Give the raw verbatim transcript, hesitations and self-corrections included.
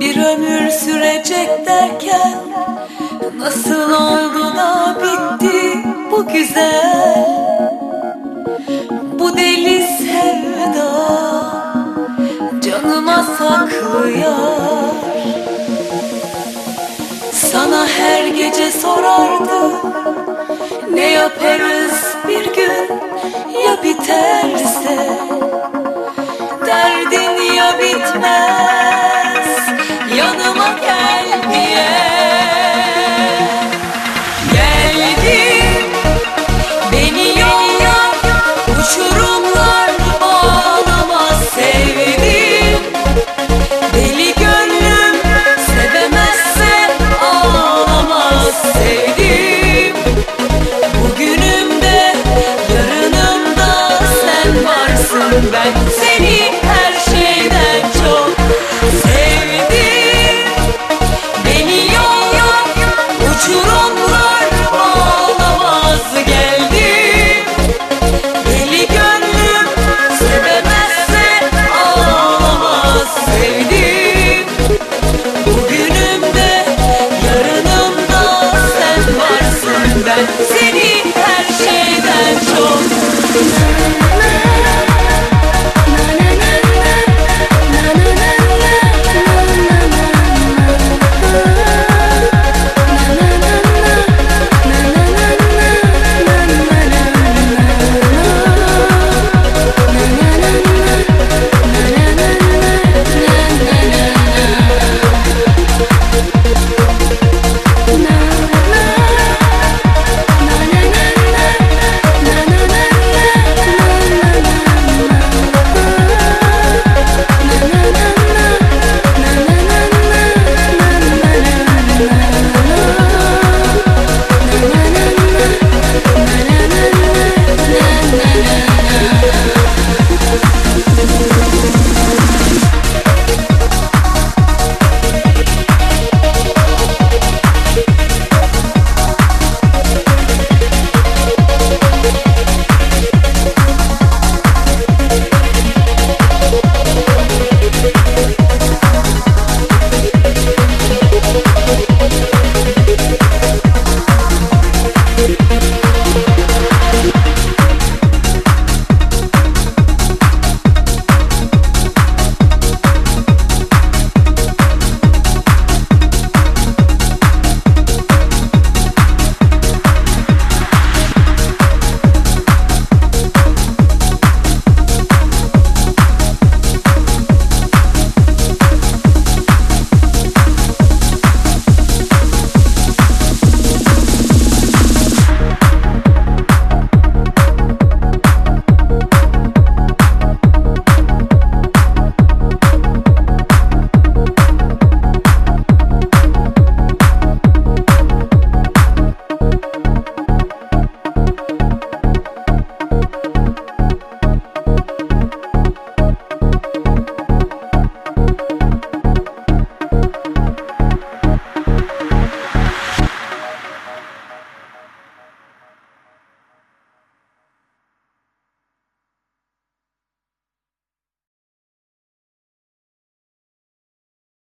Bir ömür sürecek derken nasıl oldu da bitti bu güzel, bu deli sevda canıma saklıyor. Sana her gece sorardı, ne yaparız bir gün ya biterse, derdin ya bitmez yanıma gel diye. Geldin beni yolla, uçurumlar bağlamaz sevdim. Deli gönlüm sevemezse ağlamaz sevdim. Bugünümde yarınımda sen varsın, ben seni her şeyden çok sevdim. Beni yolla, uçurumlar bağlamaz geldim. Deli gönlüm sevemezse ağlamaz sevdim. Bugünümde yarınımda sen varsın, ben